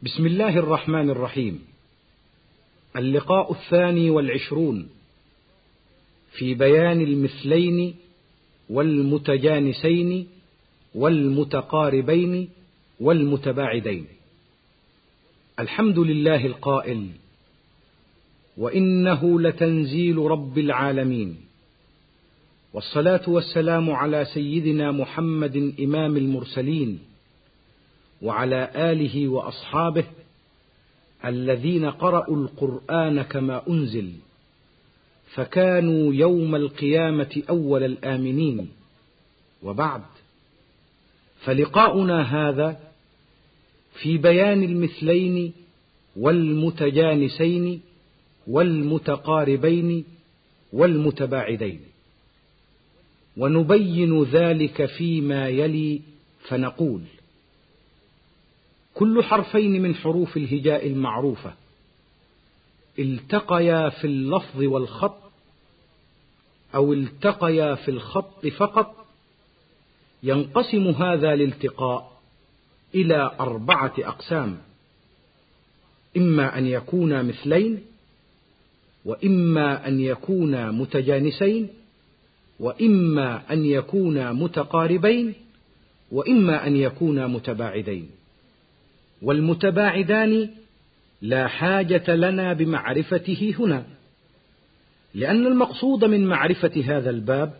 بسم الله الرحمن الرحيم. اللقاء 22 في بيان المثلين والمتجانسين والمتقاربين والمتباعدين. الحمد لله القائل: وإنه لتنزيل رب العالمين، والصلاة والسلام على سيدنا محمد إمام المرسلين وعلى آله وأصحابه الذين قرأوا القرآن كما أنزل فكانوا يوم القيامة أول الآمنين. وبعد، فلقاؤنا هذا في بيان المثلين والمتجانسين والمتقاربين والمتباعدين، ونبين ذلك فيما يلي فنقول: كل حرفين من حروف الهجاء المعروفة التقيا في اللفظ والخط أو التقيا في الخط فقط، ينقسم هذا الالتقاء إلى 4 أقسام: إما أن يكونا مثلين، وإما أن يكونا متجانسين، وإما أن يكونا متقاربين، وإما أن يكونا متباعدين. والمتباعدان لا حاجة لنا بمعرفته هنا، لأن المقصود من معرفة هذا الباب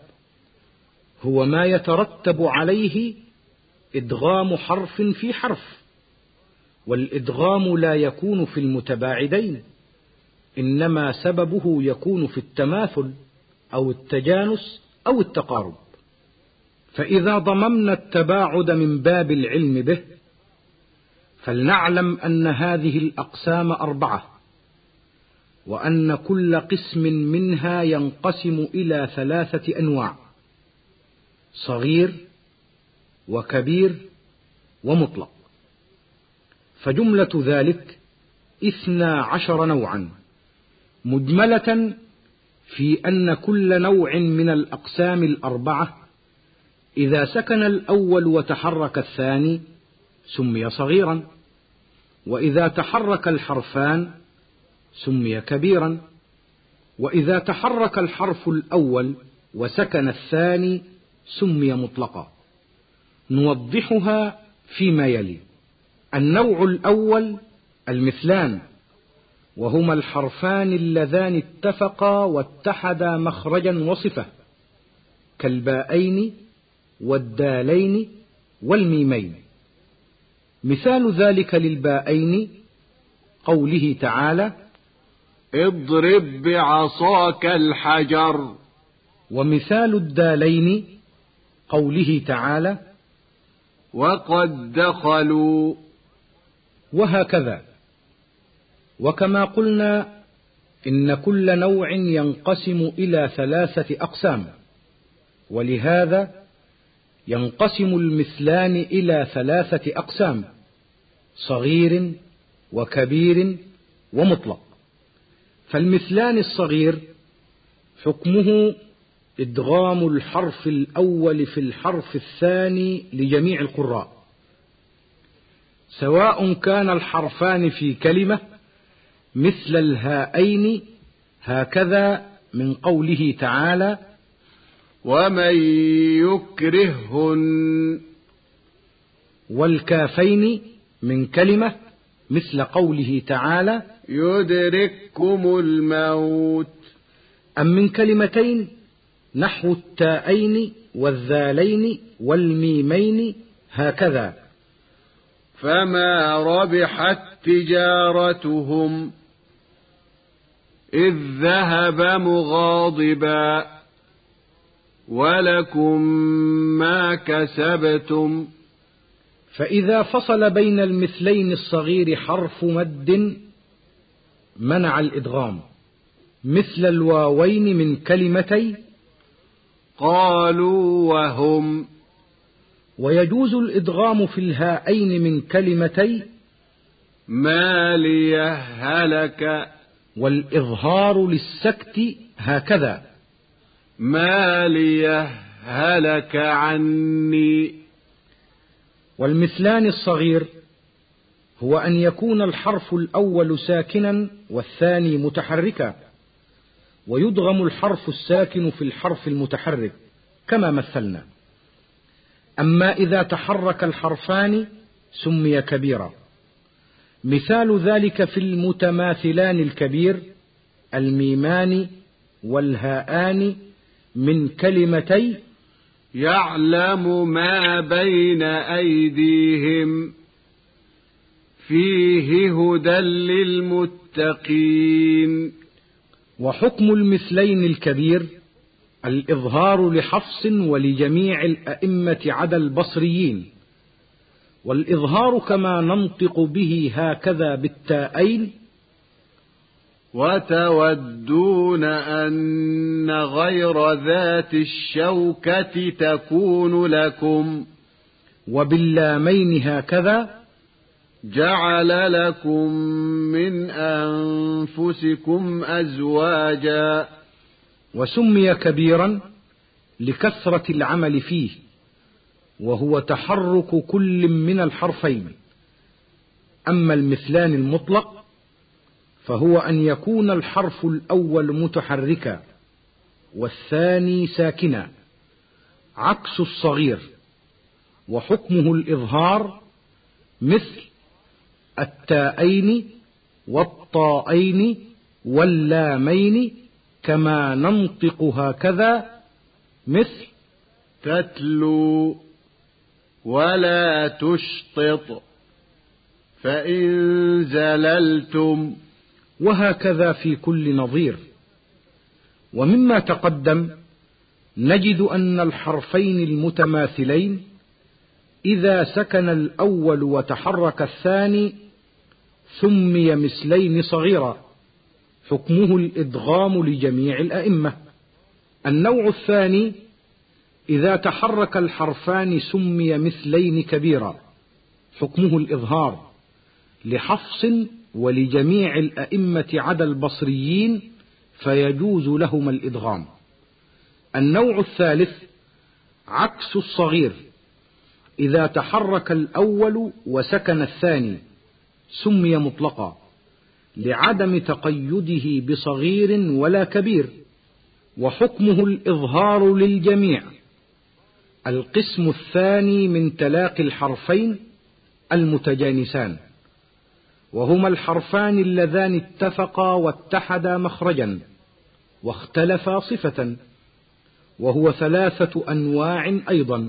هو ما يترتب عليه إدغام حرف في حرف، والإدغام لا يكون في المتباعدين، إنما سببه يكون في التماثل أو التجانس أو التقارب. فإذا ضممنا التباعد من باب العلم به، فلنعلم أن هذه الأقسام 4، وأن كل قسم منها ينقسم إلى 3 أنواع: صغير وكبير ومطلق. فجملة ذلك 12 نوعا، مجملة في أن كل نوع من الأقسام 4 إذا سكن الأول وتحرك الثاني سمي صغيرا، وإذا تحرك الحرفان سمي كبيرا، وإذا تحرك الحرف الأول وسكن الثاني سمي مطلقا. نوضحها فيما يلي. النوع الأول المثلان، وهما الحرفان اللذان اتفقا واتحدا مخرجا وصفة، كالباءين والدالين والميمين. مثال ذلك للباءين قوله تعالى: اضرب بعصاك الحجر. ومثال الدالين قوله تعالى: وقد دخلوا. وهكذا. وكما قلنا إن كل نوع ينقسم إلى 3 أقسام، ولهذا ينقسم المثلان إلى 3 أقسام: صغير وكبير ومطلق. فالمثلان الصغير حكمه إدغام الحرف الأول في الحرف الثاني لجميع القراء، سواء كان الحرفان في كلمة مثل الهاءين هكذا من قوله تعالى: ومن يكرههن، والكافين من كلمة مثل قوله تعالى: يدرككم الموت. أم من كلمتين نحو التاءين والذالين والميمين هكذا: فما ربحت تجارتهم إذ ذهب مغاضبا ولكم ما كسبتم. فإذا فصل بين المثلين الصغير حرف مد منع الإدغام، مثل الواوين من كلمتي قالوا وهم. ويجوز الإدغام في الهاءين من كلمتي ما لي هلك، والإظهار للسكت هكذا: ما لي هلك عني. والمثلان الصغير هو أن يكون الحرف الأول ساكنا والثاني متحركا، ويدغم الحرف الساكن في الحرف المتحرك كما مثلنا. أما إذا تحرك الحرفان سمي كبيرا. مثال ذلك في المتماثلان الكبير الميمان والهاءان من كلمتي يعلم ما بين أيديهم فيه هدى للمتقين. وحكم المثلين الكبير الإظهار لحفص ولجميع الأئمة عدا البصريين، والإظهار كما ننطق به هكذا بالتاءين: وتودون أن غير ذات الشوكة تكون لكم، وباللامين هكذا: جعل لكم من أنفسكم أزواجا. وسمي كبيرا لكثرة العمل فيه، وهو تحرك كل من الحرفين. أما المثلان المطلق فهو أن يكون الحرف الأول متحركا والثاني ساكنا، عكس الصغير، وحكمه الإظهار مثل التاءين والطائين واللامين كما ننطق هكذا، مثل تتلو ولا تشطط فإن زللتم، وهكذا في كل نظير. ومما تقدم نجد أن الحرفين المتماثلين إذا سكن الأول وتحرك الثاني سمي مثلين صغيرا، حكمه الإدغام لجميع الأئمة. النوع الثاني إذا تحرك الحرفان سمي مثلين كبيرا، حكمه الإظهار لحفص ولجميع الأئمة عدا البصريين، فيجوز لهما الإدغام. النوع الثالث عكس الصغير، إذا تحرك الأول وسكن الثاني سمي مطلقا لعدم تقيده بصغير ولا كبير، وحكمه الإظهار للجميع. القسم الثاني من تلاقي الحرفين المتجانسان، وهما الحرفان اللذان اتفقا واتحدا مخرجا واختلفا صفة، وهو 3 أنواع أيضا: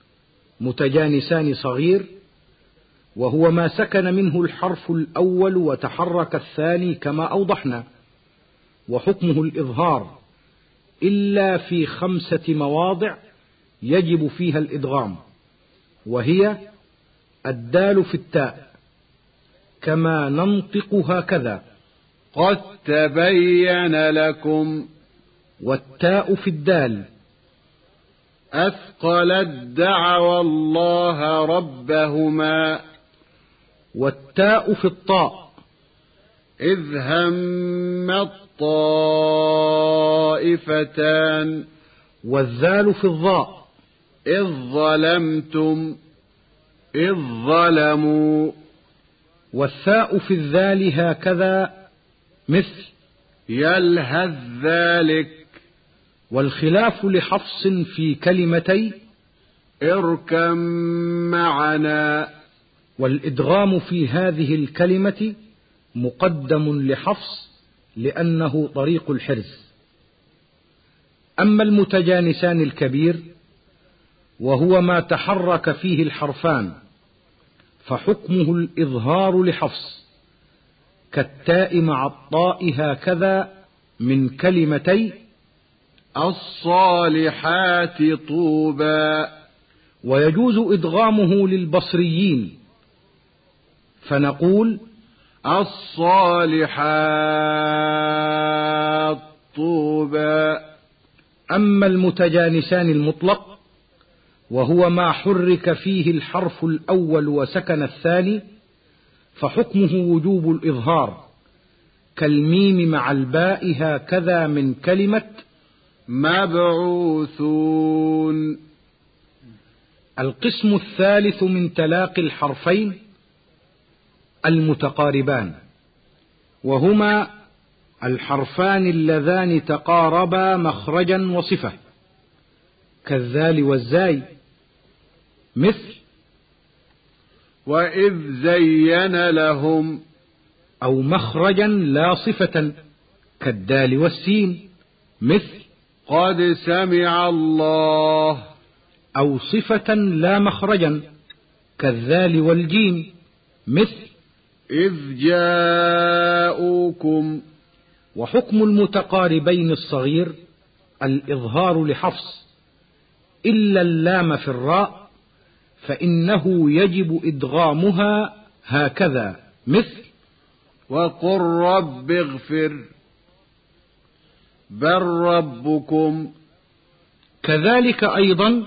متجانسان صغير، وهو ما سكن منه الحرف الأول وتحرك الثاني كما أوضحنا، وحكمه الإظهار إلا في 5 مواضع يجب فيها الإدغام، وهي الدال في التاء كما ننطق هكذا: قد تبين لكم، والتاء في الدال: أثقلت دعوى الله ربهما، والتاء في الطاء: إذ هم الطائفتان، والذال في الظاء: إذ ظلمتم، إذ ظلموا، والثاء في الذال هكذا مثل يلهث ذلك. والخلاف لحفص في كلمتي اركم معنا، والإدغام في هذه الكلمة مقدم لحفص لأنه طريق الحرز. أما المتجانسان الكبير وهو ما تحرك فيه الحرفان فحكمه الإظهار لحفص، كالتاء مع الطاء هكذا من كلمتي الصالحات طوبى، ويجوز إدغامه للبصريين، فنقول الصالحات طوبى. أما المتجانسان المطلق وهو ما حرك فيه الحرف الأول وسكن الثاني فحكمه وجوب الإظهار، كالميم مع الباء هكذا من كلمة مبعوثون. القسم الثالث من تلاقي الحرفين المتقاربان، وهما الحرفان اللذان تقاربا مخرجا وصفة، كالذال والزاي، مثل وإذ زين لهم، أو مخرجا لا صفة، كالدال والسين، مثل قد سمع الله، أو صفة لا مخرجا، كالذال والجيم، مثل إذ جاءوكم. وحكم المتقاربين الصغير الإظهار لحفص، إلا اللام في الراء فإنه يجب إدغامها هكذا، مثل وقل رب اغفر، بل ربكم. كذلك أيضا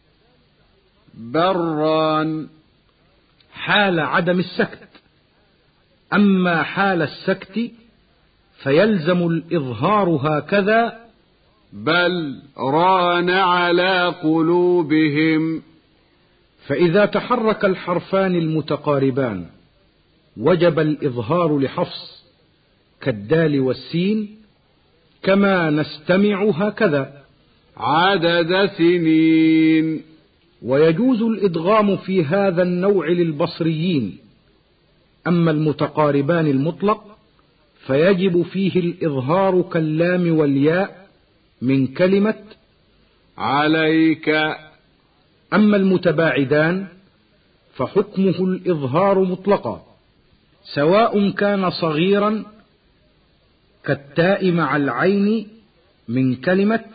بران، حال عدم السكت، أما حال السكت فيلزم الإظهار هكذا، بل ران على قلوبهم. فإذا تحرك الحرفان المتقاربان وجب الإظهار لحفص، كالدال والسين، كما نستمع هكذا عدد سنين. ويجوز الإدغام في هذا النوع للبصريين. أما المتقاربان المطلق فيجب فيه الإظهار كاللام والياء من كلمة عليك. أما المتباعدان فحكمه الإظهار مطلقا، سواء كان صغيرا كالتاء مع العين من كلمة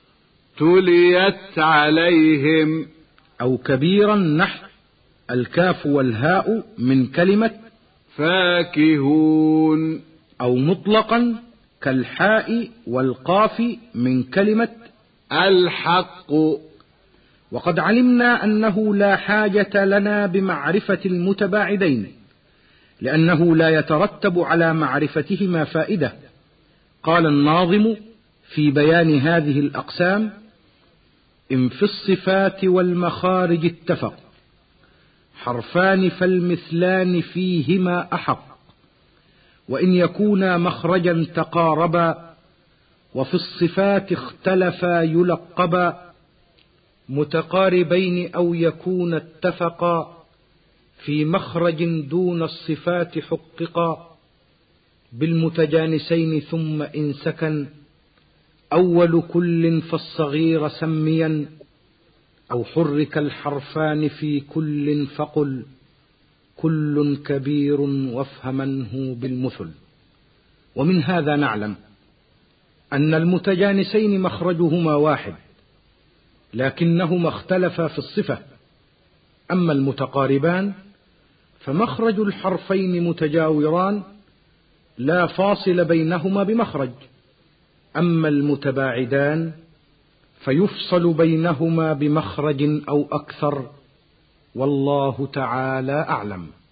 تليت عليهم، أو كبيرا نحو الكاف والهاء من كلمة فاكهون، أو مطلقا كالحاء والقاف من كلمة الحق. وقد علمنا أنه لا حاجة لنا بمعرفة المتباعدين، لأنه لا يترتب على معرفتهما فائدة. قال الناظم في بيان هذه الأقسام: إن في الصفات والمخارج اتفق حرفان فالمثلان فيهما أحق، وإن يكونا مخرجا تقاربا وفي الصفات اختلفا يلقبا، متقاربين أو يكون اتفقا في مخرج دون الصفات حققا، بالمتجانسين ثم إن سكن أول كل فالصغير سميا، أو حرك الحرفان في كل فقل كل كبير وافهمنه بالمثل. ومن هذا نعلم أن المتجانسين مخرجهما واحد، لكنهما اختلفا في الصفة. أما المتقاربان فمخرج الحرفين متجاوران لا فاصل بينهما بمخرج، أما المتباعدان فيفصل بينهما بمخرج أو أكثر، والله تعالى أعلم.